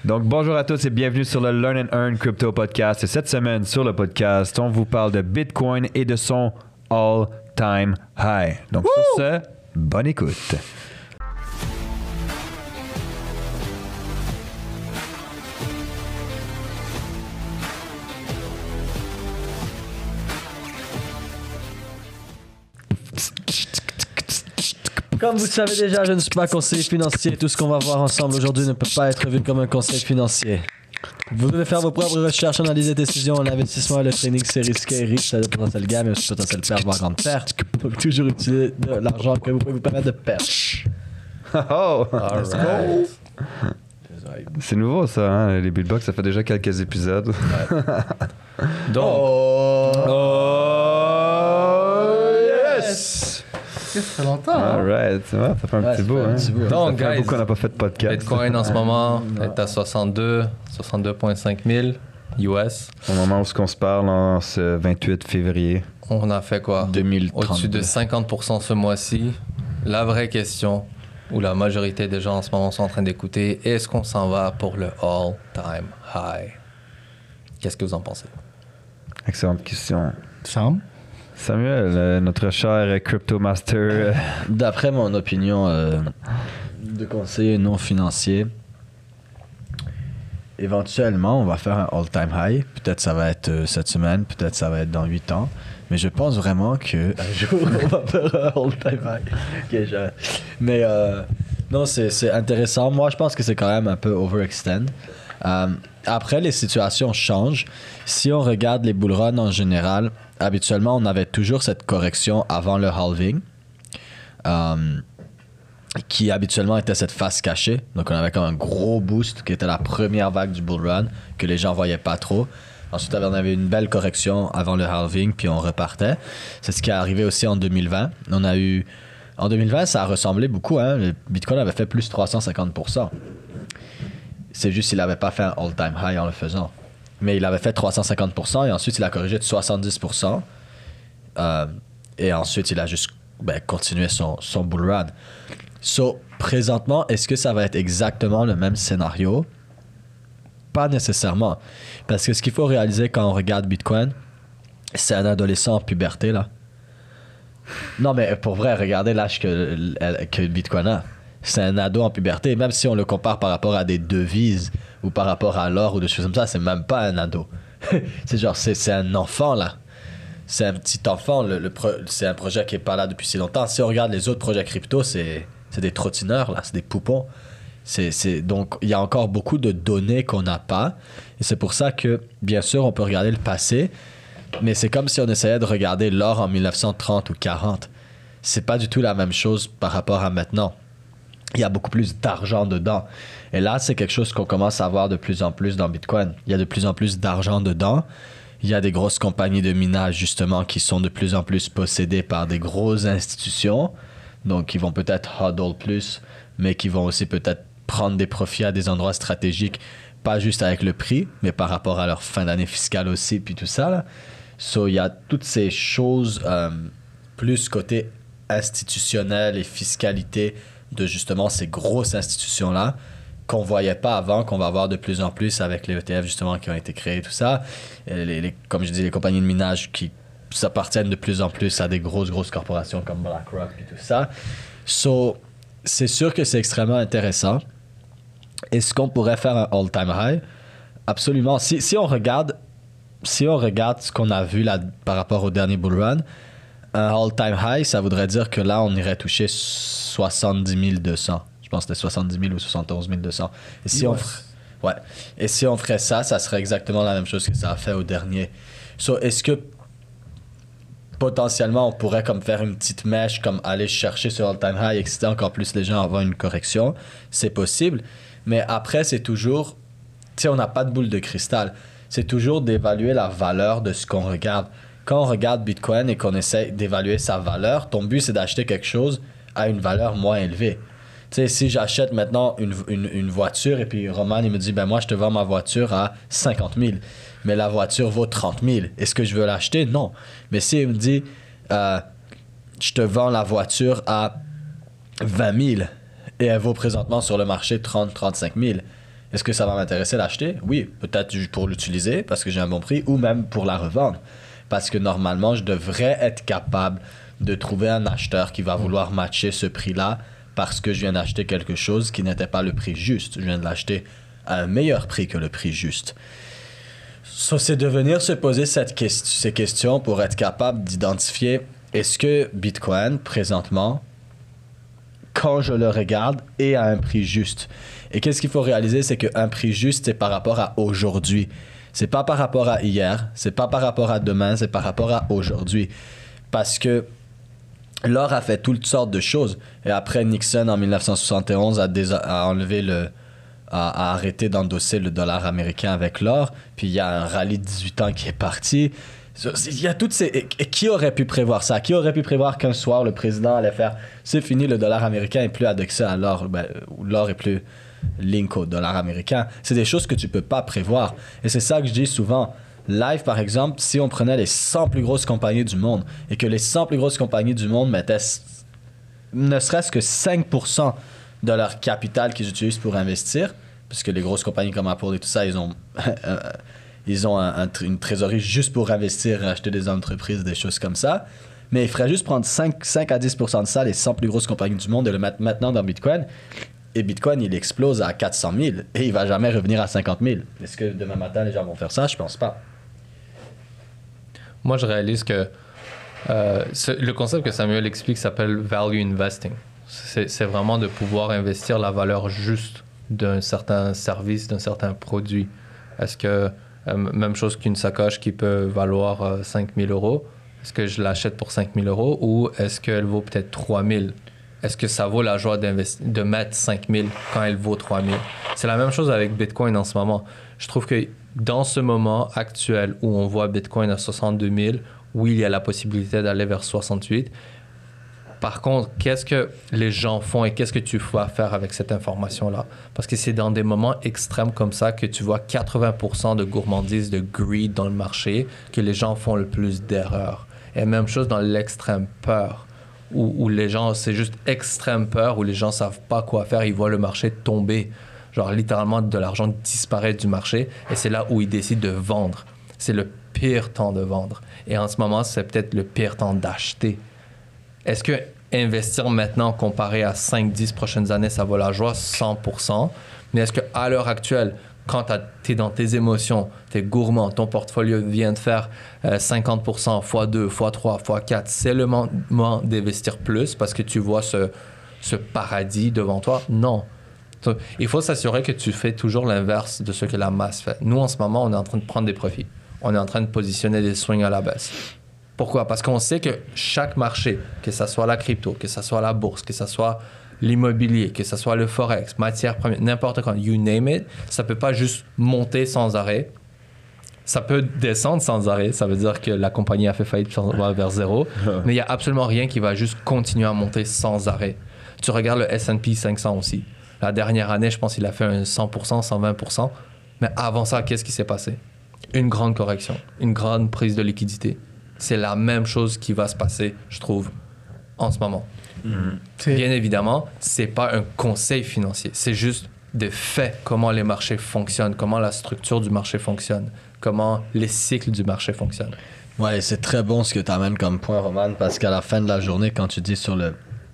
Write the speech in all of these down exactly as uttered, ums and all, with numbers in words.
Donc, bonjour à tous et bienvenue sur le Learn and Earn Crypto Podcast. Et cette semaine, sur le podcast, on vous parle de Bitcoin et de son all-time high. Donc, Woo! Sur ce, bonne écoute. Comme vous le savez déjà, je ne suis pas conseiller financier. Tout ce qu'on va voir ensemble aujourd'hui ne peut pas être vu comme un conseil financier. Vous devez faire vos propres recherches, analyser des décisions. L'investissement et le trading, c'est risqué et riche. Ça a de potentiel gain, mais aussi potentiel perte, voire grande perte. Donc, toujours utiliser de l'argent que vous pouvez vous permettre de perdre. Oh! Let's go! C'est nouveau, ça, hein? Les beatbox, ça fait déjà quelques épisodes. Ouais. Donc... Oh! Oh! Yes! Ça fait longtemps. Alright, ça va, ça fait un Ouais, petit ça bout. fait un Hein. petit bout. Donc, ça fait un guys, bout qu'on n'a pas fait de podcast. Bitcoin en ce moment est à soixante-deux, soixante-deux virgule cinq mille U S. Au moment où on se parle, en ce vingt-huit février. On a fait quoi? deux mille trente-deux. Au-dessus de cinquante pour cent ce mois-ci. La vraie question, où la majorité des gens en ce moment sont en train d'écouter, est-ce qu'on s'en va pour le all-time high? Qu'est-ce que vous en pensez? Excellente question. Sam? Samuel, euh, notre cher Crypto Master. euh, D'après mon opinion euh, de conseiller non financier, éventuellement, on va faire un all-time high. Peut-être ça va être euh, cette semaine, peut-être ça va être dans huit ans. Mais je pense vraiment qu'un jour, on va faire un all-time high. Okay, je... Mais euh, non, c'est, c'est intéressant. Moi, je pense que c'est quand même un peu overextend. Euh, après, les situations changent. Si on regarde les bull runs en général, habituellement, on avait toujours cette correction avant le halving, euh, qui habituellement était cette face cachée. Donc, on avait comme un gros boost qui était la première vague du bull run, que les gens voyaient pas trop. Ensuite, on avait une belle correction avant le halving, puis on repartait. C'est ce qui est arrivé aussi en deux mille vingt. On a eu... En deux mille vingt, ça a ressemblé beaucoup. Hein? Le Bitcoin avait fait plus trois cent cinquante pour cent. C'est juste qu'il n'avait pas fait un all-time high en le faisant. Mais il avait fait trois cent cinquante pour cent et ensuite il a corrigé de soixante-dix pour cent. Euh, et ensuite il a juste ben, continué son, son bull run. So, présentement, est-ce que ça va être exactement le même scénario? Pas nécessairement. Parce que ce qu'il faut réaliser quand on regarde Bitcoin, c'est un adolescent en puberté, là. Non, mais pour vrai, regardez l'âge que, que Bitcoin a. C'est un ado en puberté. Même si on le compare par rapport à des devises ou par rapport à l'or ou des choses comme ça, c'est même pas un ado. c'est genre, c'est, c'est un enfant, là. C'est un petit enfant. Le, le pro, c'est un projet qui est pas là depuis si longtemps. Si on regarde les autres projets crypto, c'est, c'est des trottineurs, là. C'est des poupons. C'est, c'est, donc, il y a encore beaucoup de données qu'on n'a pas. Et c'est pour ça que, bien sûr, on peut regarder le passé, mais c'est comme si on essayait de regarder l'or en dix-neuf cent trente ou quarante. C'est pas du tout la même chose par rapport à maintenant. Il y a beaucoup plus d'argent dedans. Et là, c'est quelque chose qu'on commence à voir de plus en plus dans Bitcoin. Il y a de plus en plus d'argent dedans. Il y a des grosses compagnies de minage, justement, qui sont de plus en plus possédées par des grosses institutions. Donc, qui vont peut-être hodl plus, mais qui vont aussi peut-être prendre des profits à des endroits stratégiques, pas juste avec le prix, mais par rapport à leur fin d'année fiscale aussi, puis tout ça, là. So, il y a toutes ces choses, euh, plus côté institutionnel et fiscalité, de justement ces grosses institutions-là qu'on voyait pas avant, qu'on va voir de plus en plus avec les E T F justement qui ont été créés, tout ça. Et les, les, comme je dis, les compagnies de minage qui s'appartiennent de plus en plus à des grosses, grosses corporations comme BlackRock et tout ça. So, c'est sûr que c'est extrêmement intéressant. Est-ce qu'on pourrait faire un all-time high? Absolument. Si, si on regarde si on regarde ce qu'on a vu là par rapport au dernier bull run, un all-time high, ça voudrait dire que là, on irait toucher soixante-dix mille deux cents. Je pense que c'était soixante-dix mille ou soixante-onze mille deux cents. Et si, on ferait, ouais. Et si on ferait ça, ça serait exactement la même chose que ça a fait au dernier. So, est-ce que potentiellement, on pourrait comme faire une petite mèche, comme aller chercher sur all-time high, exciter encore plus les gens à avoir une correction? C'est possible. Mais après, c'est toujours... Tu sais, on n'a pas de boule de cristal. C'est toujours d'évaluer la valeur de ce qu'on regarde. Quand on regarde Bitcoin et qu'on essaie d'évaluer sa valeur, ton but, c'est d'acheter quelque chose à une valeur moins élevée. Tu sais, si j'achète maintenant une, une, une voiture et puis Roman, il me dit, ben moi, je te vends ma voiture à cinquante mille, mais la voiture vaut trente mille. Est-ce que je veux l'acheter? Non. Mais s'il me dit, euh, je te vends la voiture à vingt mille et elle vaut présentement sur le marché trente à trente-cinq mille, Est-ce que ça va m'intéresser d'acheter? Oui, peut-être pour l'utiliser parce que j'ai un bon prix ou même pour la revendre. Parce que normalement, je devrais être capable de trouver un acheteur qui va vouloir matcher ce prix-là parce que je viens d'acheter quelque chose qui n'était pas le prix juste. Je viens de l'acheter à un meilleur prix que le prix juste. So, c'est de venir se poser cette que- ces questions pour être capable d'identifier est-ce que Bitcoin, présentement, quand je le regarde, est à un prix juste. Et qu'est-ce qu'il faut réaliser, c'est qu'un prix juste, c'est par rapport à aujourd'hui. C'est pas par rapport à hier, c'est pas par rapport à demain, c'est par rapport à aujourd'hui. Parce que l'or a fait toutes sortes de choses. Et après, Nixon, en dix-neuf cent soixante et onze, a, dés- a enlevé le... A, a arrêté d'endosser le dollar américain avec l'or. Puis il y a un rallye de dix-huit ans qui est parti. Il y a toutes ces... Et, et qui aurait pu prévoir ça? Qui aurait pu prévoir qu'un soir, le président allait faire « C'est fini, le dollar américain est plus indexé à l'or. Ben, » ou l'or est plus link au dollar américain. C'est des choses que tu peux pas prévoir. Et c'est ça que je dis souvent. Live, par exemple, si on prenait les cent plus grosses compagnies du monde et que les cent plus grosses compagnies du monde mettaient ne serait-ce que cinq pour cent de leur capital qu'ils utilisent pour investir, parce que les grosses compagnies comme Apple et tout ça, ils ont, ils ont un, un, une trésorerie juste pour investir, acheter des entreprises, des choses comme ça. Mais il faudrait juste prendre cinq, cinq à dix pour cent de ça, les cent plus grosses compagnies du monde, et le mettre maintenant dans Bitcoin. Et Bitcoin, il explose à quatre cent mille et il va jamais revenir à cinquante mille. Est-ce que demain matin, les gens vont faire ça? Je pense pas. Moi, je réalise que euh, ce, le concept que Samuel explique s'appelle value investing. C'est, c'est vraiment de pouvoir investir la valeur juste d'un certain service, d'un certain produit. Est-ce que, euh, même chose qu'une sacoche qui peut valoir euh, cinq mille euros, est-ce que je l'achète pour cinq mille euros ou est-ce qu'elle vaut peut-être trois mille? Est-ce que ça vaut la joie de mettre cinq mille quand elle vaut trois mille? C'est la même chose avec Bitcoin en ce moment. Je trouve que dans ce moment actuel où on voit Bitcoin à soixante-deux mille, oui, il y a la possibilité d'aller vers soixante-huit. Par contre, qu'est-ce que les gens font et qu'est-ce que tu vas faire avec cette information-là? Parce que c'est dans des moments extrêmes comme ça que tu vois quatre-vingts pour cent de gourmandise, de greed dans le marché, que les gens font le plus d'erreurs. Et même chose dans l'extrême peur, où, où les gens, c'est juste extrême peur, où les gens savent pas quoi faire, ils voient le marché tomber. Genre littéralement de l'argent disparaître du marché et c'est là où ils décident de vendre. C'est le pire temps de vendre. Et en ce moment, c'est peut-être le pire temps d'acheter. Est-ce que investir maintenant comparé à cinq dix prochaines années, ça vaut la joie? cent pour cent. Mais est-ce qu'à l'heure actuelle, quand tu es dans tes émotions, tu es gourmand, ton portfolio vient de faire euh, cinquante pour cent fois deux, fois trois, fois quatre, c'est le moment d'investir plus parce que tu vois ce, ce paradis devant toi? Non. Il faut s'assurer que tu fais toujours l'inverse de ce que la masse fait. Nous, en ce moment, on est en train de prendre des profits. On est en train de positionner des swings à la baisse. Pourquoi? Parce qu'on sait que chaque marché, que ce soit la crypto, que ce soit la bourse, que ce soit l'immobilier, que ce soit le forex, matière première, n'importe quoi, you name it, ça ne peut pas juste monter sans arrêt. Ça peut descendre sans arrêt. Ça veut dire que la compagnie a fait faillite va vers zéro. Mais il n'y a absolument rien qui va juste continuer à monter sans arrêt. Tu regardes le S and P cinq cents aussi. La dernière année, je pense qu'il a fait un cent pour cent, cent vingt pour cent. Mais avant ça, qu'est-ce qui s'est passé? Une grande correction, une grande prise de liquidité. C'est la même chose qui va se passer, je trouve, en ce moment. Mm-hmm. Bien évidemment, c'est pas un conseil financier. C'est juste des faits, comment les marchés fonctionnent, comment la structure du marché fonctionne, comment les cycles du marché fonctionnent. Ouais, c'est très bon ce que tu amènes comme point, Roman, parce qu'à la fin de la journée, quand tu dis sur le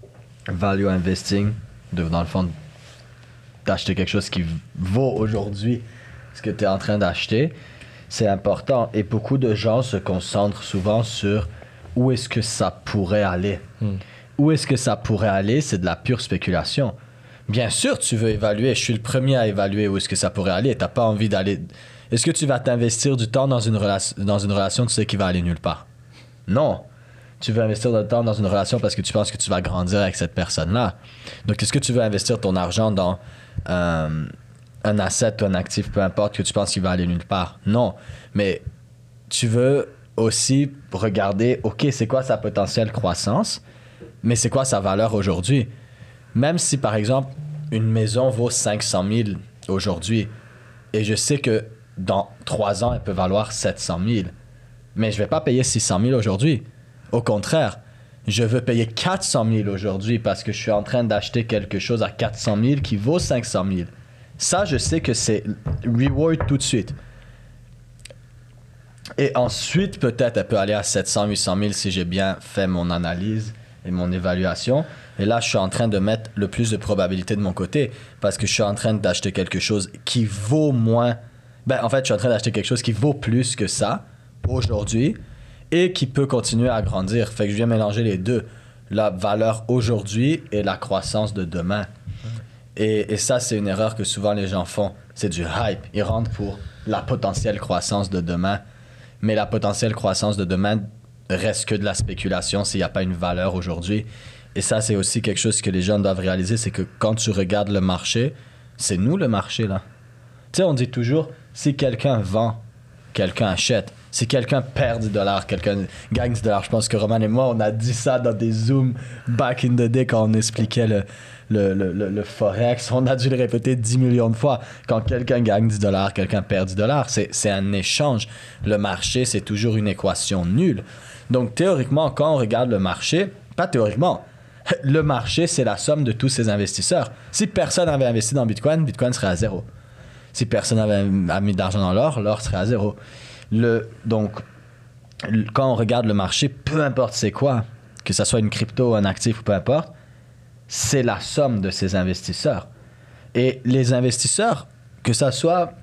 value investing, de, dans le fond, d'acheter quelque chose qui vaut aujourd'hui ce que tu es en train d'acheter, c'est important. Et beaucoup de gens se concentrent souvent sur où est-ce que ça pourrait aller. Hmm. Où est-ce que ça pourrait aller, c'est de la pure spéculation. Bien sûr, tu veux évaluer. Je suis le premier à évaluer où est-ce que ça pourrait aller. Tu n'as pas envie d'aller... Est-ce que tu vas t'investir du temps dans une, rela- dans une relation, tu sais qui va aller nulle part? Non. Tu veux investir du temps dans une relation parce que tu penses que tu vas grandir avec cette personne-là. Donc, est-ce que tu veux investir ton argent dans euh, un asset ou un actif, peu importe, que tu penses qu'il va aller nulle part? Non. Mais tu veux aussi regarder, OK, c'est quoi sa potentielle croissance, mais c'est quoi sa valeur aujourd'hui? Même si, par exemple, une maison vaut cinq cent mille aujourd'hui, et je sais que dans trois ans, elle peut valoir sept cent mille, mais je ne vais pas payer six cent mille aujourd'hui. Au contraire, je veux payer quatre cent mille aujourd'hui parce que je suis en train d'acheter quelque chose à quatre cent mille qui vaut cinq cent mille. Ça, je sais que c'est reward tout de suite. Et ensuite, peut-être, elle peut aller à sept cents, huit cent mille si j'ai bien fait mon analyse et mon évaluation. Et là, je suis en train de mettre le plus de probabilité de mon côté parce que je suis en train d'acheter quelque chose qui vaut moins. Ben, en fait, je suis en train d'acheter quelque chose qui vaut plus que ça aujourd'hui et qui peut continuer à grandir. Fait que je viens mélanger les deux. La valeur aujourd'hui et la croissance de demain. Et, et ça, c'est une erreur que souvent les gens font. C'est du hype. Ils rentrent pour la potentielle croissance de demain. Mais la potentielle croissance de demain reste que de la spéculation s'il n'y a pas une valeur aujourd'hui. Et ça, c'est aussi quelque chose que les gens doivent réaliser, c'est que quand tu regardes le marché, c'est nous le marché, là. Tu sais, on dit toujours, si quelqu'un vend, quelqu'un achète. Si quelqu'un perd dix dollars, quelqu'un gagne dix dollars. Je pense que Roman et moi, on a dit ça dans des Zooms back in the day quand on expliquait le, le, le, le, le Forex. On a dû le répéter dix millions de fois. Quand quelqu'un gagne dix dollars, quelqu'un perd dix dollars. C'est, c'est un échange. Le marché, c'est toujours une équation nulle. Donc, théoriquement, quand on regarde le marché, pas théoriquement, le marché, c'est la somme de tous ces investisseurs. Si personne n'avait investi dans Bitcoin, Bitcoin serait à zéro. Si personne n'avait mis d'argent dans l'or, l'or serait à zéro. Le, donc, quand on regarde le marché, peu importe c'est quoi, que ce soit une crypto, un actif ou peu importe, c'est la somme de ces investisseurs. Et les investisseurs, que ce soit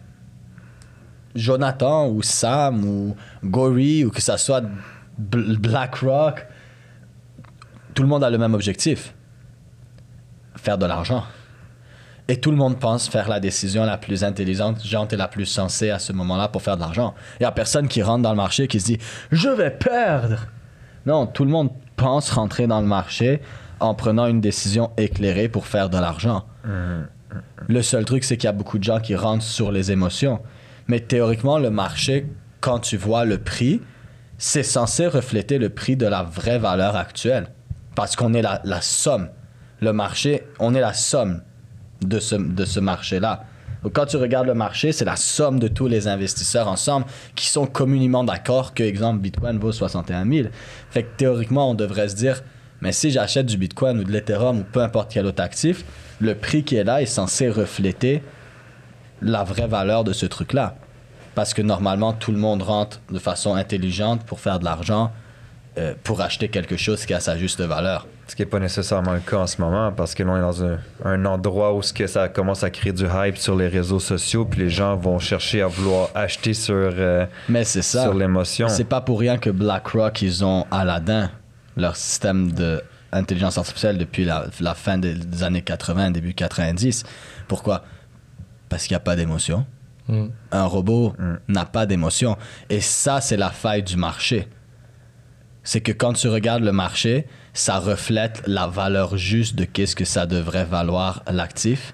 Jonathan ou Sam ou Gory ou que ce soit BlackRock, tout le monde a le même objectif, faire de l'argent. Et tout le monde pense faire la décision la plus intelligente, et la plus sensée à ce moment-là pour faire de l'argent. Il n'y a personne qui rentre dans le marché qui se dit « Je vais perdre ». Non, tout le monde pense rentrer dans le marché en prenant une décision éclairée pour faire de l'argent. Mmh, mmh, mmh. Le seul truc, c'est qu'il y a beaucoup de gens qui rentrent sur les émotions. Mais théoriquement, le marché, quand tu vois le prix, c'est censé refléter le prix de la vraie valeur actuelle. Parce qu'on est la, la somme. Le marché, on est la somme de ce, de ce marché-là. Donc, quand tu regardes le marché, c'est la somme de tous les investisseurs ensemble qui sont communément d'accord que, exemple, Bitcoin vaut soixante et un mille. Fait que théoriquement, on devrait se dire, mais si j'achète du Bitcoin ou de l'Ethereum ou peu importe quel autre actif, le prix qui est là est censé refléter la vraie valeur de ce truc-là. Parce que normalement, tout le monde rentre de façon intelligente pour faire de l'argent, euh, pour acheter quelque chose qui a sa juste valeur. Ce qui n'est pas nécessairement le cas en ce moment, parce que là, on est dans un, un endroit où ce que ça commence à créer du hype sur les réseaux sociaux, puis les gens vont chercher à vouloir acheter sur, euh, Mais c'est ça. sur l'émotion. C'est pas pour rien que BlackRock, ils ont Aladdin, leur système d'intelligence artificielle depuis la, la fin des, des années quatre-vingts, début quatre-vingt-dix. Pourquoi? Parce qu'il n'y a pas d'émotion. Mm. Un robot mm. n'a pas d'émotion. Et ça, c'est la faille du marché. C'est que quand tu regardes le marché, ça reflète la valeur juste de qu'est-ce que ça devrait valoir l'actif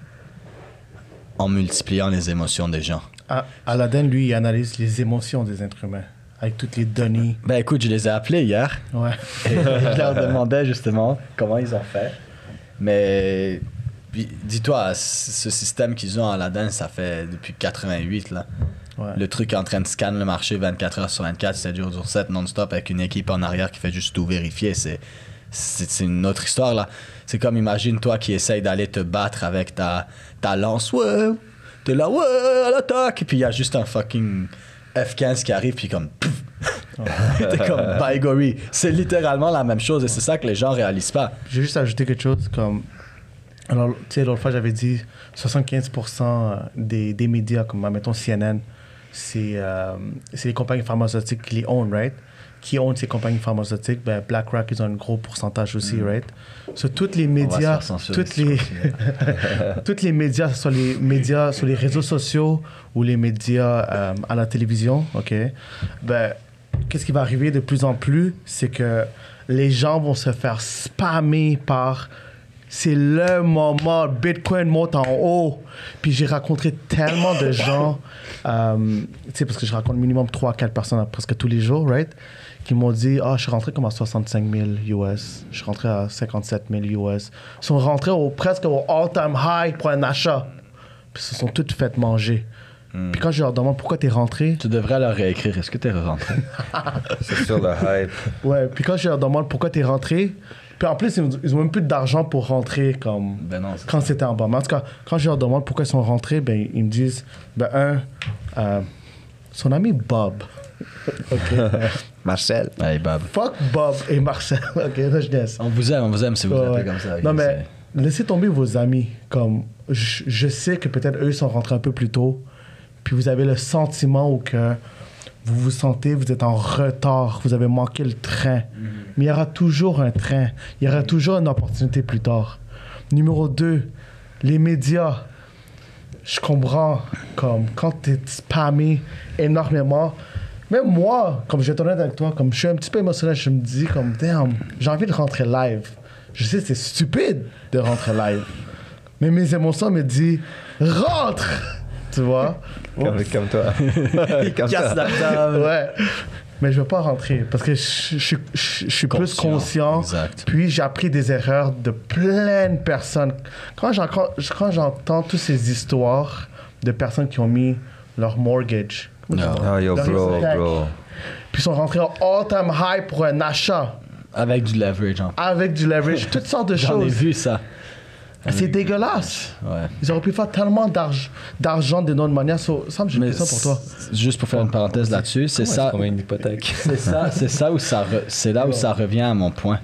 en multipliant les émotions des gens. Ah, Aladdin, lui, il analyse les émotions des êtres humains avec toutes les données. Ben écoute, je les ai appelés hier. Ouais. Et je leur demandais justement comment ils ont fait. Mais puis, dis-toi, ce système qu'ils ont à Aladdin, ça fait depuis quatre-vingt-huit là. Ouais. Le truc est en train de scanner le marché vingt-quatre heures sur vingt-quatre, sept jours sur sept, non-stop, avec une équipe en arrière qui fait juste tout vérifier. C'est, c'est, c'est une autre histoire, là. C'est comme, imagine, toi qui essaye d'aller te battre avec ta, ta lance. Ouais, t'es là, ouais, à l'attaque. Et puis, il y a juste un fucking F quinze qui arrive, puis comme... Ouais. T'es comme, by Gory. C'est littéralement la même chose, et c'est ça que les gens réalisent pas. J'ai juste ajouté quelque chose, comme... Alors, tu sais, l'autre fois, j'avais dit soixante-quinze pour cent des, des médias, comme, mettons, C N N, c'est, euh, c'est les compagnies pharmaceutiques qui les own, right? Qui own ces compagnies pharmaceutiques, ben BlackRock, ils ont un gros pourcentage aussi, mm. right? So, toutes les médias, toutes les, toutes les médias, soit les médias sur les réseaux sociaux ou les médias euh, à la télévision, ok? Ben, qu'est-ce qui va arriver de plus en plus, c'est que les gens vont se faire spammer par... C'est le moment, Bitcoin monte en haut. Puis j'ai rencontré tellement de gens, euh, tu sais, parce que je rencontre minimum trois à quatre personnes presque tous les jours, right? Qui m'ont dit, ah, oh, je suis rentré comme à soixante-cinq mille U S. Je suis rentré à cinquante-sept mille U S. Ils sont rentrés au, presque au all-time high pour un achat. Puis ils se sont tous fait manger. Mm. Puis quand je leur demande pourquoi t'es rentré... Tu devrais leur réécrire, est-ce que t'es rentré? C'est sur le hype. Ouais, puis quand je leur demande pourquoi t'es rentré... Puis en plus, ils ont, ils ont même plus d'argent pour rentrer comme Ben non, c'est quand c'était en bas. Mais en tout cas, quand je leur demande pourquoi ils sont rentrés, ben, ils me disent, ben un, euh, son ami Bob. OK. Marcel. Hey, Bob. Fuck Bob et Marcel. OK, là, je laisse. On vous aime, on vous aime si vous Ouais, appelez ouais. comme ça. Non, ok, mais laissez tomber vos amis. Comme, je, je sais que peut-être eux sont rentrés un peu plus tôt, puis vous avez le sentiment où que vous vous sentez, vous êtes en retard, vous avez manqué le train. Mais il y aura toujours un train. Il y aura toujours une opportunité plus tard. Numéro deux, les médias. Je comprends, comme, quand tu es spammé énormément, même moi, comme je vais être honnête avec toi, comme je suis un petit peu émotionnel, je me dis comme, damn, j'ai envie de rentrer live. Je sais, c'est stupide de rentrer live. Mais mes émotions me disent, rentre! Tu vois? Comme, comme toi. Comme Casse toi. la table. Ouais. Mais je veux pas rentrer parce que je, je, je, je suis plus Conscient. conscient. Exact. Puis j'ai appris des erreurs de plein de personnes. Quand j'entends, quand j'entends toutes ces histoires de personnes qui ont mis leur mortgage, comment No. tu dis? Oh, yo, Leur bro, hypothèque, bro. puis sont rentrés en all-time high pour un achat Avec du leverage, hein. avec du leverage, toutes sortes de J'en ai choses. vu ça. C'est dégueulasse. Ouais. Ils auraient pu faire tellement d'argent, d'argent d'une autre manière. So, Sam, j'ai une Mais question pour toi. c- juste pour faire une parenthèse là-dessus, c'est Comment ça. est-ce qu'on met une hypothèque? C'est ça, c'est ça où ça, re- c'est là où ça revient à mon point.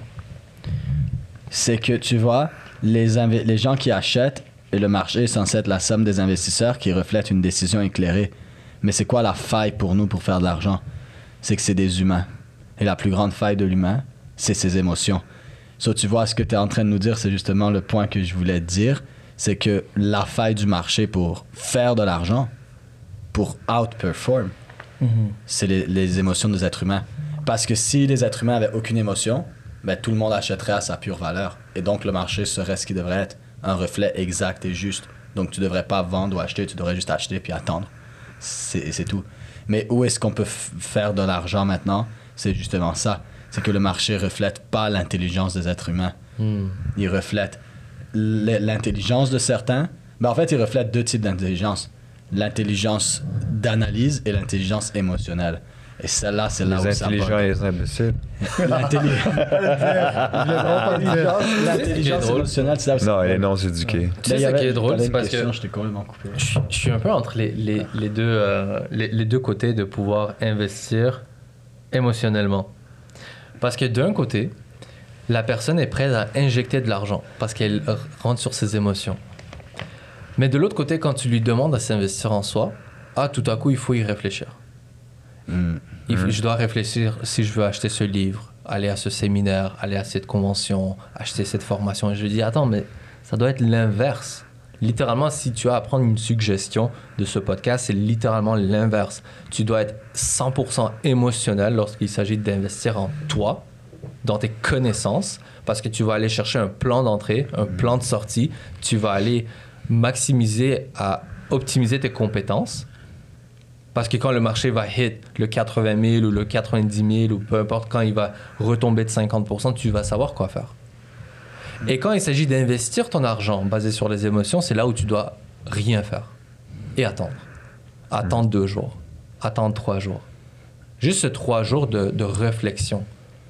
C'est que tu vois, les, inve- les gens qui achètent et le marché est censé être la somme des investisseurs qui reflètent une décision éclairée. Mais c'est quoi la faille pour nous pour faire de l'argent? C'est que c'est des humains. Et la plus grande faille de l'humain, c'est ses émotions. So, tu vois, ce que tu es en train de nous dire, c'est justement le point que je voulais te dire. C'est que la faille du marché pour faire de l'argent, pour outperform, c'est les, les émotions des êtres humains. Parce que si les êtres humains avaient aucune émotion, ben, tout le monde achèterait à sa pure valeur. Et donc, le marché serait ce qui devrait être, un reflet exact et juste. Donc, tu devrais pas vendre ou acheter, tu devrais juste acheter puis attendre. C'est, c'est tout. Mais où est-ce qu'on peut f- faire de l'argent maintenant? C'est justement ça. C'est que le marché reflète pas l'intelligence des êtres humains. Hmm. Il reflète l- l'intelligence de certains. Ben, en fait, il reflète deux types d'intelligence. L'intelligence d'analyse et l'intelligence émotionnelle. Et celle-là, c'est là Les où ça intelligents bug. et les imbéciles. L'intelli- C'est L'intelligence drôle. émotionnelle, c'est là où ça Non, bug. les non-éduqués. Tu sais, Mais il y ce avait- qui est drôle, t'avais c'est une parce question, que je t'ai complètement coupé. je, je suis un peu entre les, les, les deux, euh, les, les deux côtés de pouvoir investir émotionnellement. Parce que d'un côté, la personne est prête à injecter de l'argent parce qu'elle r- rentre sur ses émotions. Mais de l'autre côté, quand tu lui demandes à s'investir en soi, ah, tout à coup, il faut y réfléchir. Mm. Il faut- Je dois réfléchir si je veux acheter ce livre, aller à ce séminaire, aller à cette convention, acheter cette formation. Et je lui dis, attends, mais ça doit être l'inverse. Littéralement, si tu as à prendre une suggestion de ce podcast, c'est littéralement l'inverse. Tu dois être cent pour cent émotionnel lorsqu'il s'agit d'investir en toi, dans tes connaissances, parce que tu vas aller chercher un plan d'entrée, un plan de sortie. Tu vas aller maximiser à optimiser tes compétences. Parce que quand le marché va hit le quatre-vingt mille ou le quatre-vingt-dix mille ou peu importe, quand il va retomber de cinquante pour cent, tu vas savoir quoi faire. Et quand il s'agit d'investir ton argent basé sur les émotions, c'est là où tu dois rien faire et attendre. Attendre deux jours, attendre trois jours. Juste ce trois jours de, de réflexion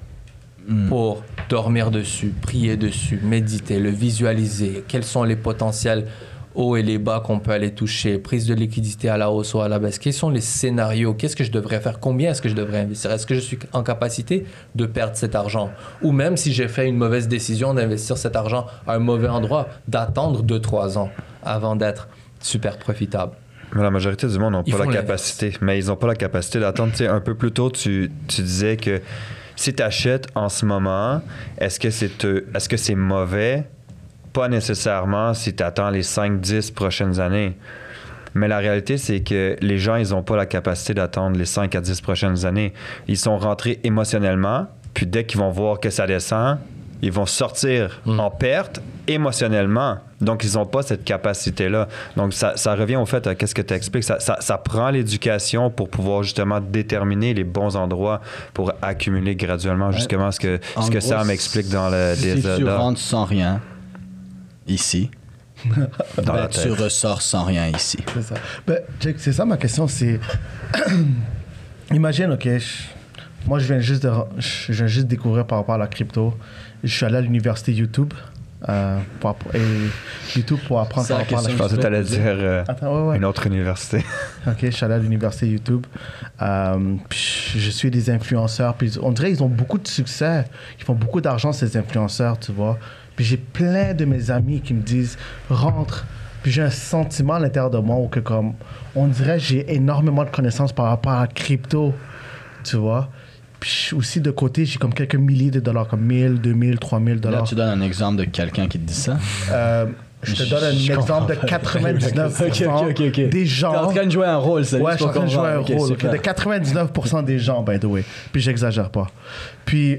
Mm. pour dormir dessus, prier dessus, méditer, le visualiser. Quels sont les potentiels hauts et les bas qu'on peut aller toucher, prise de liquidité à la hausse ou à la baisse. Quels sont les scénarios? Qu'est-ce que je devrais faire? Combien est-ce que je devrais investir? Est-ce que je suis en capacité de perdre cet argent? Ou même si j'ai fait une mauvaise décision d'investir cet argent à un mauvais endroit, d'attendre deux trois ans avant d'être super profitable. Mais la majorité du monde n'a Ils pas la font capacité. Mais ils n'ont pas la capacité d'attendre. Tu sais, un peu plus tôt, tu, tu disais que si tu achètes en ce moment, est-ce que c'est, te- est-ce que c'est mauvais? Pas nécessairement si tu attends les cinq dix prochaines années. Mais la réalité, c'est que les gens, ils n'ont pas la capacité d'attendre les cinq à dix prochaines années. Ils sont rentrés émotionnellement, puis dès qu'ils vont voir que ça descend, ils vont sortir Mm. en perte émotionnellement. Donc, ils n'ont pas cette capacité-là. Donc, ça, ça revient au fait à qu'est-ce que tu expliques. Ça, ça, ça prend l'éducation pour pouvoir justement déterminer les bons endroits pour accumuler graduellement, justement, ce que, En ce que gros, Sam explique dans le Si des tu Zelda, rentres sans rien ici, dans ben, la tu tête. ressors sans rien ici. C'est ça. Ben, Jake, c'est ça ma question, c'est... Imagine, OK, je- moi, je viens juste de, je viens juste de découvrir par rapport à la crypto. Je suis allé à l'université YouTube. Euh, pour, et YouTube pour apprendre par rapport à la crypto. Je pensais que tu allais dire euh, Attends, ouais, ouais. une autre université. Ok, je suis allé à l'université YouTube. Euh, puis je suis des influenceurs. Puis on dirait qu'ils ont beaucoup de succès. Ils font beaucoup d'argent, ces influenceurs, tu vois. Puis j'ai plein de mes amis qui me disent rentre. Puis j'ai un sentiment à l'intérieur de moi où que comme on dirait que j'ai énormément de connaissances par rapport à la crypto, tu vois. Puis aussi de côté, j'ai comme quelques milliers de dollars, comme mille, deux mille, trois mille dollars. Là, tu donnes un exemple de quelqu'un qui te dit ça? Euh, je te donne un je exemple de quatre-vingt-dix-neuf pour cent okay, okay, okay. des gens. T'es en train de jouer un rôle, c'est ouais, je suis en train de jouer un okay, rôle. Okay, de quatre-vingt-dix-neuf pour cent des gens, by the way. Puis j'exagère pas. Puis,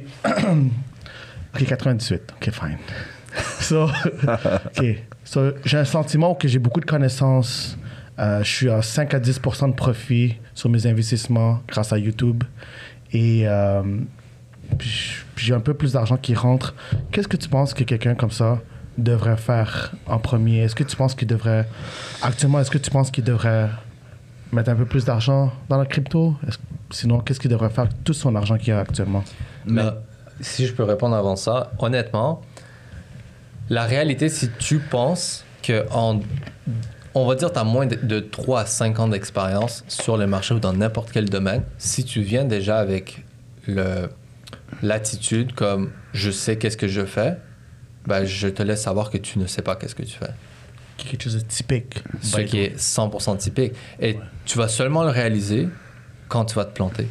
ok, quatre-vingt-dix-huit. Ok, fine. So, ok. So, j'ai un sentiment que j'ai beaucoup de connaissances. Euh, je suis à cinq à dix pour cent de profit sur mes investissements grâce à YouTube. Et euh, puis, puis j'ai un peu plus d'argent qui rentre. Qu'est-ce que tu penses que quelqu'un comme ça devrait faire en premier? Est-ce que tu penses qu'il devrait... Actuellement, est-ce que tu penses qu'il devrait mettre un peu plus d'argent dans la crypto? Est-ce, sinon, qu'est-ce qu'il devrait faire avec tout son argent qu'il a actuellement? Mais euh, si je peux répondre avant ça, honnêtement, la réalité, si tu penses que en, on va dire tu as moins de, de trois à cinq ans d'expérience sur le marché ou dans n'importe quel domaine, si tu viens déjà avec le, l'attitude comme je sais qu'est-ce que je fais, ben, je te laisse savoir que tu ne sais pas qu'est-ce que tu fais. Quelque chose de typique. Ce qui est cent pour cent typique. Et ouais. Tu vas seulement le réaliser quand tu vas te planter.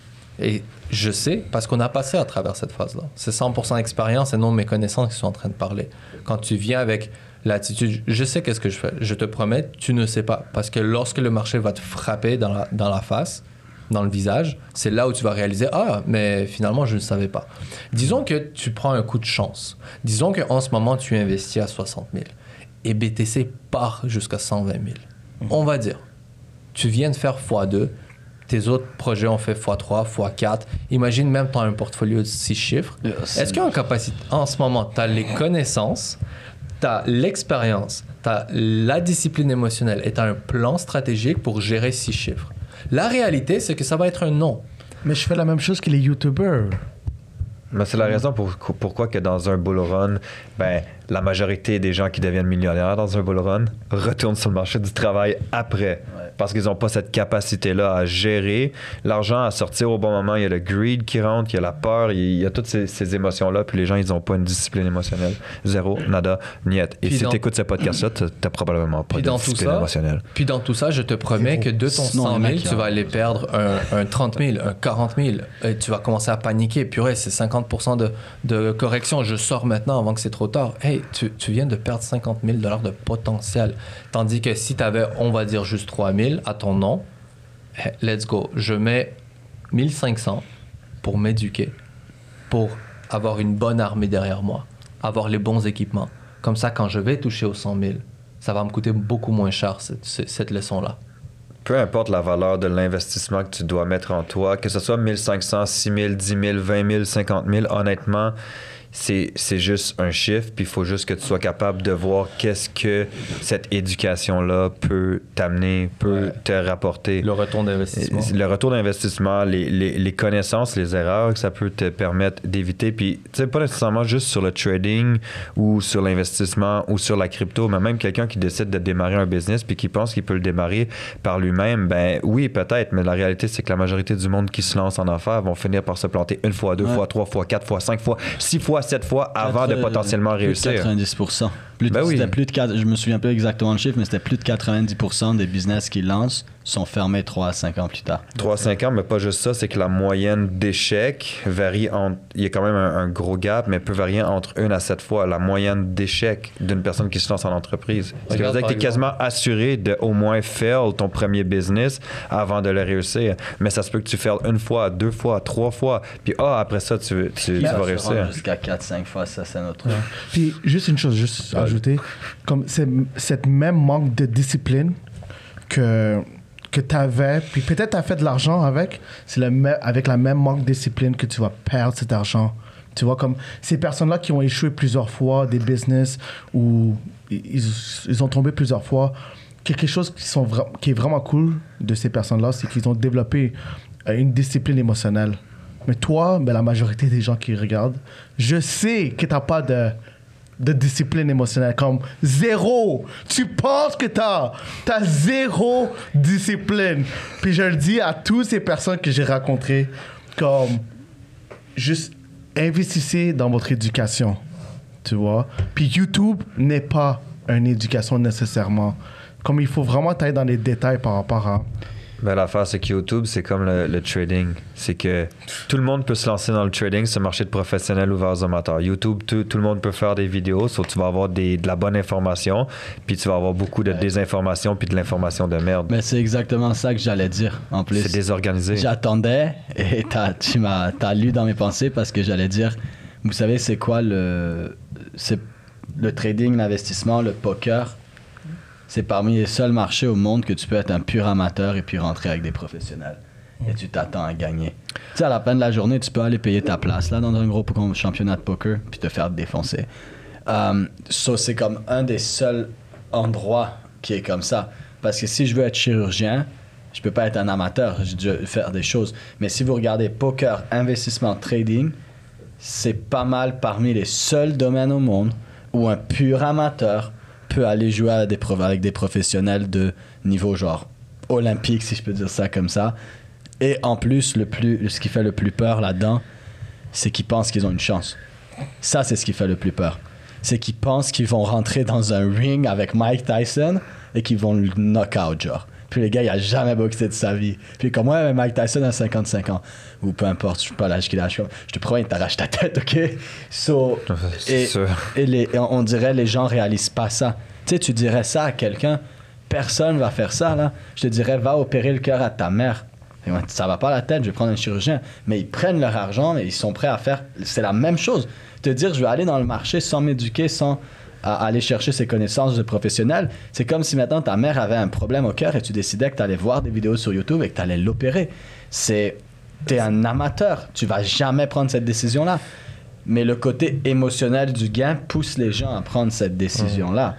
Et je sais, parce qu'on a passé à travers cette phase-là. C'est cent pour cent expérience et non mes connaissances qui sont en train de parler. Quand tu viens avec l'attitude, je sais qu'est-ce que je fais. Je te promets, tu ne sais pas. Parce que lorsque le marché va te frapper dans la, dans la face, dans le visage, c'est là où tu vas réaliser « Ah, mais finalement, je ne savais pas. » Disons que tu prends un coup de chance. Disons qu'en ce moment, tu investis à soixante mille et B T C part jusqu'à cent vingt mille. Mmh. On va dire, tu viens de faire fois deux, tes autres projets ont fait fois trois, fois quatre. Imagine même tu as un portfolio de six chiffres. Yes. Est-ce qu'en capacité, en ce moment, tu as les connaissances, tu as l'expérience, tu as la discipline émotionnelle et tu as un plan stratégique pour gérer six chiffres? La réalité, c'est que ça va être un non. Mais je fais la même chose que les YouTubers. Mais c'est la raison pour, pourquoi que dans un bull run, ben, la majorité des gens qui deviennent millionnaires dans un bull run retournent sur le marché du travail après. Ouais. Parce qu'ils n'ont pas cette capacité-là à gérer l'argent, à sortir au bon moment. Il y a le greed qui rentre, il y a la peur, il y a toutes ces, ces émotions-là. Puis les gens, ils n'ont pas une discipline émotionnelle. Zéro, nada, niet. Et puis si tu écoutes ce podcast-là, tu n'as probablement pas de discipline ça, émotionnelle. Puis dans tout ça, je te promets que de ton cent mille, tu vas aller perdre un, un trente mille, un quarante mille. Et tu vas commencer à paniquer. Purée, c'est cinquante pour cent de, de correction. Je sors maintenant avant que c'est trop tard. Hey, tu, tu viens de perdre cinquante mille dollars de potentiel. Tandis que si tu avais, on va dire, juste trois mille à ton nom, hey, let's go. Je mets mille cinq cents pour m'éduquer, pour avoir une bonne armée derrière moi, avoir les bons équipements. Comme ça, quand je vais toucher aux cent mille, ça va me coûter beaucoup moins cher, cette, cette leçon-là. Peu importe la valeur de l'investissement que tu dois mettre en toi, que ce soit mille cinq cents, six mille, dix mille, vingt mille, cinquante mille, honnêtement, c'est, c'est juste un chiffre, puis il faut juste que tu sois capable de voir qu'est-ce que cette éducation-là peut t'amener, peut ouais. te rapporter. Le retour d'investissement. Le retour d'investissement, les, les, les connaissances, les erreurs que ça peut te permettre d'éviter. Puis, tu sais, pas nécessairement juste sur le trading ou sur l'investissement ou sur la crypto, mais même quelqu'un qui décide de démarrer un business puis qui pense qu'il peut le démarrer par lui-même, ben oui, peut-être, mais la réalité, c'est que la majorité du monde qui se lance en affaires vont finir par se planter une fois, deux ouais. fois, trois fois, quatre fois, cinq fois, six fois, sept fois avant de potentiellement plus réussir. De quatre-vingt-dix pour cent. Plus de, ben oui. C'était plus de quatre, je me souviens pas exactement le chiffre, mais c'était plus de quatre-vingt-dix pour cent des business qui lancent sont fermés trois à cinq ans plus tard. trois à cinq ans, mais pas juste ça, c'est que la moyenne d'échecs varie entre... Il y a quand même un, un gros gap, mais peut varier entre une à sept fois la moyenne d'échecs d'une personne qui se lance en entreprise. Ce qui veut dire que tu es quasiment assuré de au moins fail ton premier business avant de le réussir. Mais ça se peut que tu fails une fois, deux fois, trois fois, puis ah, après ça, tu, tu, tu vas réussir. Jusqu'à quatre cinq fois, ça, c'est notre... Ouais. Puis juste une chose, juste ouais. ajouter, comme c'est, cette même manque de discipline que... que tu avais, puis peut-être tu as fait de l'argent avec, c'est le me- avec la même manque de discipline que tu vas perdre cet argent. Tu vois, comme ces personnes-là qui ont échoué plusieurs fois, des business, où ils, ils ont tombé plusieurs fois, quelque chose qui, sont vra- qui est vraiment cool de ces personnes-là, c'est qu'ils ont développé une discipline émotionnelle. Mais toi, ben, la majorité des gens qui regardent, je sais que t'as pas de, de discipline émotionnelle. Comme zéro. Tu penses que t'as. T'as zéro discipline. Puis je le dis à toutes ces personnes que j'ai rencontrées, comme juste investissez dans votre éducation. Tu vois? Puis YouTube n'est pas une éducation nécessairement. Comme il faut vraiment aller dans les détails par rapport à... Ben, l'affaire, c'est que YouTube, c'est comme le, le trading. C'est que tout le monde peut se lancer dans le trading, c'est un marché de professionnels ouvert aux amateurs. YouTube, tout, tout le monde peut faire des vidéos, sauf que tu vas avoir des, de la bonne information, puis tu vas avoir beaucoup de désinformation, puis de l'information de merde. Mais c'est exactement ça que j'allais dire, en plus. C'est désorganisé. J'attendais, et t'as, tu m'as t'as lu dans mes pensées, parce que j'allais dire, vous savez, c'est quoi le... C'est le trading, l'investissement, le poker, c'est parmi les seuls marchés au monde que tu peux être un pur amateur et puis rentrer avec des professionnels. Et tu t'attends à gagner. Tu sais, à la fin de la journée, tu peux aller payer ta place là dans un gros championnat de poker puis te faire défoncer. Um, so, c'est comme un des seuls endroits qui est comme ça. Parce que si je veux être chirurgien, je peux pas être un amateur, je dois faire des choses. Mais si vous regardez poker, investissement, trading, c'est pas mal parmi les seuls domaines au monde où un pur amateur peut aller jouer à des pro- avec des professionnels de niveau genre olympique, si je peux dire ça comme ça. Et en plus, le plus, ce qui fait le plus peur là-dedans, c'est qu'ils pensent qu'ils ont une chance. Ça, c'est ce qui fait le plus peur. C'est qu'ils pensent qu'ils vont rentrer dans un ring avec Mike Tyson et qu'ils vont le knock-out, genre. Puis le gars, il a jamais boxé de sa vie. Puis comme, ouais, mais Mike Tyson a cinquante-cinq ans. Ou peu importe, je sais pas l'âge qu'il a. Je te promets, il t'arrache ta tête, OK? So, et, et, les, et on dirait les gens réalisent pas ça. Tu sais, tu dirais ça à quelqu'un, personne va faire ça, là. Je te dirais, va opérer le cœur à ta mère. Et moi, ça va pas la tête, je vais prendre un chirurgien. Mais ils prennent leur argent et ils sont prêts à faire... C'est la même chose. Te dire, je vais aller dans le marché sans m'éduquer, sans... à aller chercher ses connaissances de professionnel. C'est comme si maintenant ta mère avait un problème au cœur et tu décidais que tu allais voir des vidéos sur YouTube et que tu allais l'opérer. C'est... T'es un amateur. Tu vas jamais prendre cette décision-là. Mais le côté émotionnel du gain pousse les gens à prendre cette décision-là.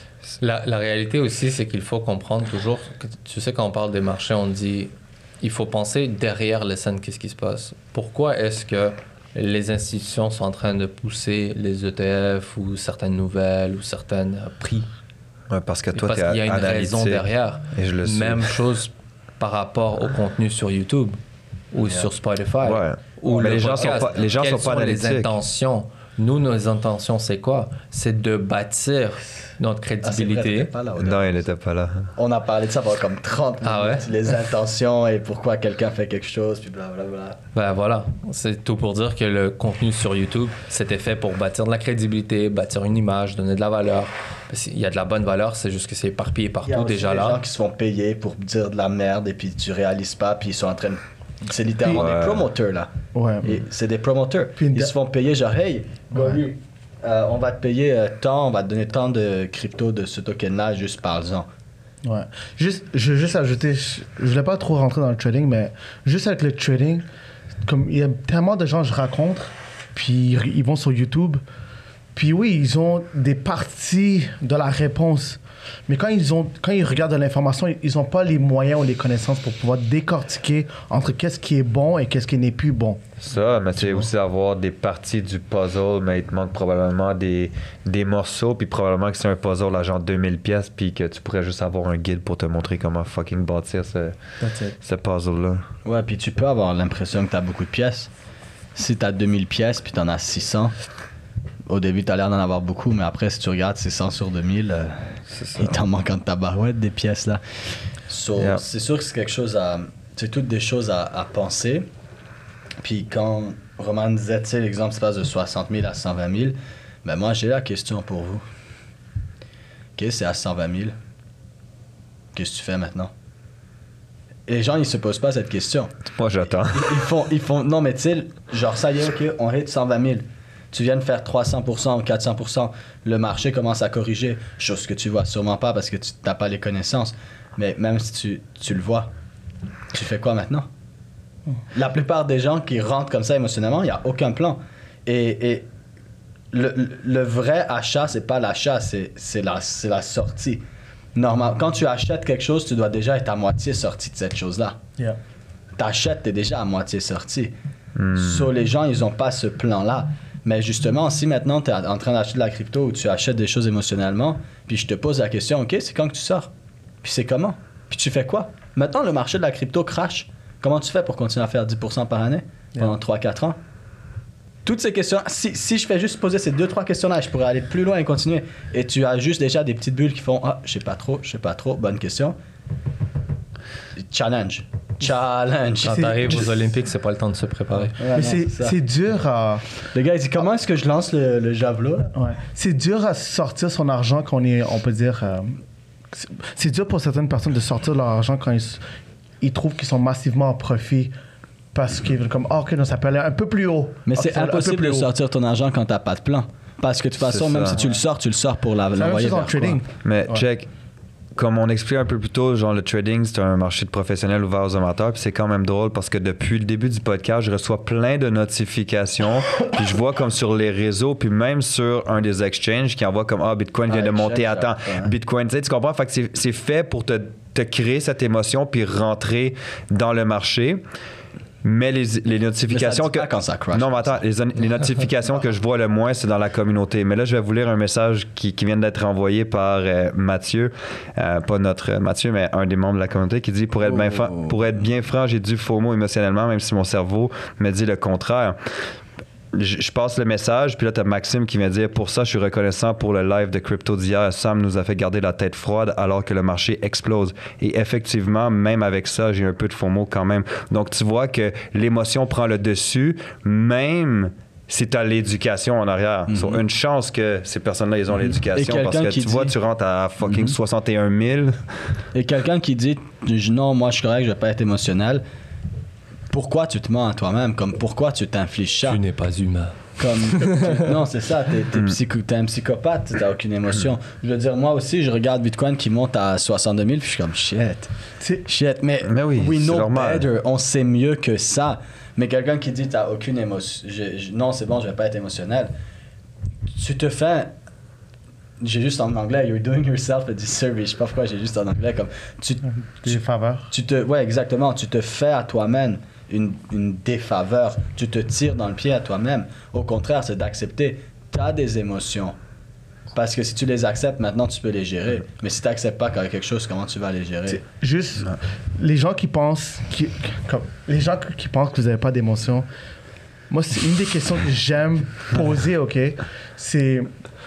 La, la réalité aussi, c'est qu'il faut comprendre toujours... Que, tu sais, quand on parle des marchés, on dit... Il faut penser derrière les scènes, qu'est-ce qui se passe. Pourquoi est-ce que les institutions sont en train de pousser les E T F ou certaines nouvelles ou certains prix? Ouais, parce que toi, parce qu'il y a une raison derrière. Et je le sais. Même chose par rapport au contenu sur YouTube ou yeah. sur Spotify. Ouais. Ou mais le les gens podcast. sont pas, les gens Quelles sont pas sont analytiques. Les intentions. Nous, nos intentions, c'est quoi? C'est de bâtir notre crédibilité. Ah, vrai, non, il n'était pas là. On a parlé de ça pendant comme trente minutes. Ah ouais? Les intentions et pourquoi quelqu'un fait quelque chose, puis blablabla. Ben voilà, c'est tout pour dire que le contenu sur YouTube, c'était fait pour bâtir de la crédibilité, bâtir une image, donner de la valeur. Il y a de la bonne valeur, c'est juste que c'est éparpillé partout déjà là. Il y a des gens qui se font payer pour dire de la merde et puis tu réalises pas, puis ils sont en train de... C'est littéralement ouais. des promoteurs, là. Ouais. Et c'est des promoteurs. Puis ils se font payer, genre, hey, ouais. euh, on va te payer euh, tant, on va te donner tant de crypto de ce token-là, juste par-en. Ouais. Juste, je veux juste ajouter, je, je voulais pas trop rentrer dans le trading, mais juste avec le trading, comme il y a tellement de gens que je rencontre, puis ils vont sur YouTube, puis oui, ils ont des parties de la réponse. Mais quand ils, ont, quand ils regardent de l'information, ils n'ont pas les moyens ou les connaissances pour pouvoir décortiquer entre qu'est-ce qui est bon et qu'est-ce qui n'est plus bon. Ça, mais c'est aussi avoir des parties du puzzle, mais il te manque probablement des, des morceaux, puis probablement que c'est un puzzle à genre deux mille pièces, puis que tu pourrais juste avoir un guide pour te montrer comment fucking bâtir ce, ce puzzle-là. Ouais, puis tu peux avoir l'impression que tu as beaucoup de pièces. Si tu as deux mille pièces, puis tu en as six cents... Au début, tu as l'air d'en avoir beaucoup, mais après, si tu regardes, c'est cent sur deux mille. Euh, il t'en manque en tabarouette des pièces, là. So, yeah. C'est sûr que c'est quelque chose à... C'est toutes des choses à, à penser. Puis quand Roman disait, tu sais, l'exemple se passe de soixante mille à cent vingt mille, ben moi, j'ai la question pour vous. OK, c'est à cent vingt mille. Qu'est-ce que tu fais maintenant? Et les gens, ils se posent pas cette question. Moi, j'attends. Ils, ils, font, ils font... Non, mais tu sais, genre, ça y est, OK, on hit cent vingt mille. Tu viens de faire trois cents pour cent ou quatre cents pour cent, le marché commence à corriger, chose que tu vois sûrement pas parce que tu n'as pas les connaissances. Mais même si tu, tu le vois, tu fais quoi maintenant? La plupart des gens qui rentrent comme ça émotionnellement, il n'y a aucun plan. Et, et le, le vrai achat, c'est pas l'achat, c'est, c'est, la, c'est la sortie. Normal, quand tu achètes quelque chose, tu dois déjà être à moitié sorti de cette chose-là. Yeah. Tu achètes, tu es déjà à moitié sorti. Mm. So, les gens, ils n'ont pas ce plan-là. Mais justement, si maintenant tu es en train d'acheter de la crypto ou tu achètes des choses émotionnellement, puis je te pose la question, OK, c'est quand que tu sors? Puis c'est comment? Puis tu fais quoi? Maintenant, le marché de la crypto crash. Comment tu fais pour continuer à faire dix pour cent par année pendant yeah. trois à quatre ans? Toutes ces questions, si, si je fais juste poser ces deux trois questions-là, je pourrais aller plus loin et continuer. Et tu as juste déjà des petites bulles qui font « Ah, je sais pas trop, je sais pas trop, bonne question. » Challenge. Challenge. Quand t'arrives aux Olympiques, c'est pas le temps de se préparer. Ouais, mais c'est, c'est dur à... Le gars, il dit « Comment est-ce que je lance le, le javelot? » Ouais. C'est dur à sortir son argent quand on est, on peut dire... Euh, c'est, c'est dur pour certaines personnes de sortir leur argent quand ils, ils trouvent qu'ils sont massivement en profit. Parce qu'ils veulent comme, oh, OK, non, ça peut aller un peu plus haut. Mais okay, c'est impossible de haut. sortir ton argent quand t'as pas de plan. Parce que de toute façon, même si tu le sors, tu le sors pour la, l'envoyer vers trading. Quoi. Mais ouais. check, comme on expliquait un peu plus tôt, genre le trading, c'est un marché de professionnels ouvert aux amateurs. Puis c'est quand même drôle parce que depuis le début du podcast, je reçois plein de notifications. Puis je vois comme sur les réseaux, puis même sur un des exchanges qui envoie comme, ah, Bitcoin vient ah, de monter à temps. Bitcoin, tu sais, tu comprends? Fait que c'est, c'est fait pour te, te créer cette émotion puis rentrer dans le marché. Mais les, les notifications mais ça dit que pas quand ça crash, non mais attends les, les notifications que je vois le moins c'est dans la communauté, mais là je vais vous lire un message qui, qui vient d'être envoyé par euh, Mathieu, euh, pas notre Mathieu mais un des membres de la communauté qui dit pour être, oh. bien, fa- pour être bien franc j'ai du FOMO émotionnellement même si mon cerveau me dit le contraire. Je, je passe le message, puis là, t'as Maxime qui vient dire « Pour ça, je suis reconnaissant pour le live de crypto d'hier. Sam nous a fait garder la tête froide alors que le marché explose. » Et effectivement, même avec ça, j'ai un peu de FOMO quand même. Donc, tu vois que l'émotion prend le dessus, même si t'as l'éducation en arrière. Mm-hmm. So, une chance que ces personnes-là, ils ont mm-hmm. l'éducation parce que tu dit... vois, tu rentres à fucking mm-hmm. soixante et un mille. Et quelqu'un qui dit « Non, moi, je suis correct, je vais pas être émotionnel. » Pourquoi tu te mens à toi-même? Comme pourquoi tu t'infliges ça? Tu n'es pas humain. Comme, tu, non, c'est ça, t'es, t'es, psycho, t'es un psychopathe, t'as aucune émotion. Je veux dire, moi aussi, je regarde Bitcoin qui monte à soixante-deux mille, puis je suis comme shit. C'est, shit, mais, mais oui, we know normal. better, on sait mieux que ça. Mais quelqu'un qui dit t'as aucune émotion, je, je, non, c'est bon, je vais pas être émotionnel. Tu te fais. J'ai juste en anglais, you're doing yourself a disservice. Je sais pas pourquoi j'ai juste en anglais. Comme, tu, tu, faveurs. Tu te, ouais, exactement. Tu te fais à toi-même une, une défaveur. Tu te tires dans le pied à toi-même. Au contraire, c'est d'accepter. Tu as des émotions. Parce que si tu les acceptes, maintenant, tu peux les gérer. Mais si tu n'acceptes pas quelque chose, comment tu vas les gérer? C'est juste, non. les gens qui pensent, qui, comme, les gens qui pensent que vous n'avez pas d'émotions, moi, c'est une des questions que j'aime poser, OK? C'est...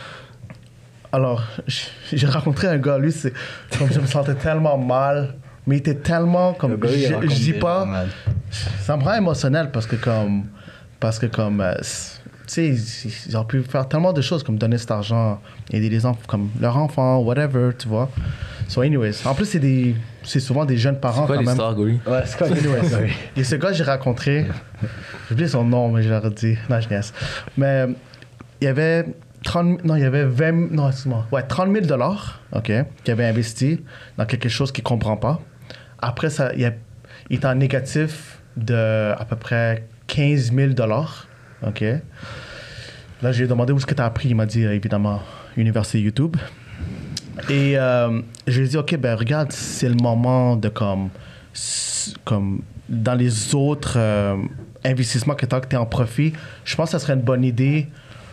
Alors, j'ai rencontré un gars, lui, c'est comme je me sentais tellement mal, mais il était tellement comme, gars, je, je dis pas, ça me rend émotionnel parce que comme, parce que comme, euh, tu sais, ils, ils ont pu faire tellement de choses comme donner cet argent, aider les enfants, comme leurs enfants, whatever, tu vois. So anyways, en plus c'est des, c'est souvent des jeunes parents c'est quoi quand même. l'histoire, Goury? Ouais, c'est quoi l'histoire? Et ce gars j'ai rencontré, j'ai oublié son nom, mais je l'ai redit, non je niaise. Mais il y avait trente, non, il y avait vingt, non, excuse-moi, ouais, trente mille dollars, OK, qu'il avait investi dans quelque chose qu'il ne comprend pas. Après, ça, il, a, il était en négatif de à peu près quinze mille dollars, OK. Là, j'ai demandé où est-ce que tu as appris. Il m'a dit, évidemment, Université YouTube. Et euh, je lui ai dit, OK, ben regarde, c'est le moment de comme, comme dans les autres euh, investissements que tu as en profit, je pense que ça serait une bonne idée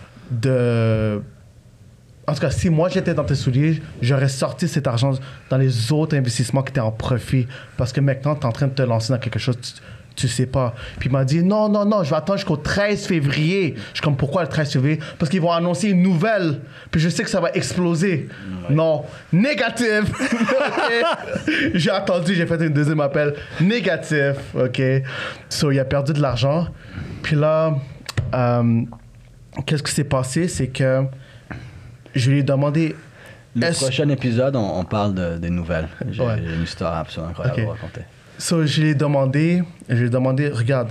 de... En tout cas, si moi j'étais dans tes souliers, j'aurais sorti cet argent dans les autres investissements qui étaient en profit. Parce que maintenant, tu es en train de te lancer dans quelque chose, tu, tu sais pas. Puis il m'a dit, non, non, non, je vais attendre jusqu'au treize février. Je suis comme, pourquoi le treize février? Parce qu'ils vont annoncer une nouvelle. Puis je sais que ça va exploser. Ouais. Non, négatif. Okay. J'ai attendu, j'ai fait un deuxième appel. Négatif, OK. So, il a perdu de l'argent. Puis là... Euh, qu'est-ce qui s'est passé, c'est que je lui ai demandé... Le prochain épisode, on, on parle de, des nouvelles. J'ai, ouais. j'ai une histoire absolument incroyable okay. à raconter. So, je lui ai demandé, je lui ai demandé, regarde,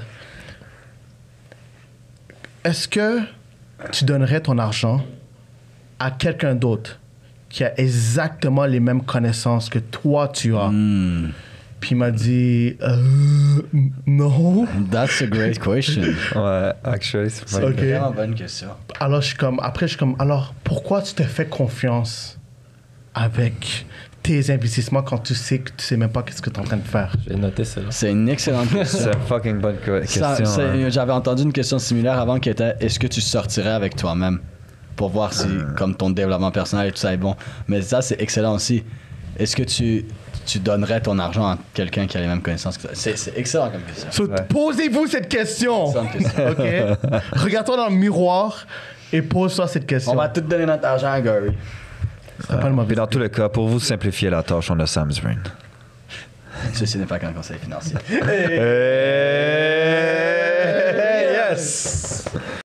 est-ce que tu donnerais ton argent à quelqu'un d'autre qui a exactement les mêmes connaissances que toi tu as? Mm. Puis il m'a dit, euh, non. That's a great question. Ouais, actually, c'est c'est okay. vraiment une bonne question. Alors, je suis comme, après, je suis comme, alors, pourquoi tu te fais confiance avec tes investissements quand tu sais que tu sais même pas qu'est-ce que tu es en train de faire? Je vais noter celle-là. C'est une excellente question. C'est une fucking bonne co- question. Ça- c'est- hein. J'avais entendu une question similaire avant qui était est-ce que tu sortirais avec toi-même pour voir si comme ton développement personnel et tout ça est bon. Mais ça c'est excellent aussi. Est-ce que tu tu donnerais ton argent à quelqu'un qui a les mêmes connaissances que toi? C'est, c'est excellent comme question. So, Ouais. Posez-vous cette question. Excellente question. OK? Regarde-toi dans le miroir et pose-toi cette question. On va tout donner notre argent à Gary. Ce serait pas le mauvais. Puis dans tous les cas, pour vous simplifier la tâche, on a Sam's Brain. Ceci n'est pas qu'un conseil financier. Hey, yes!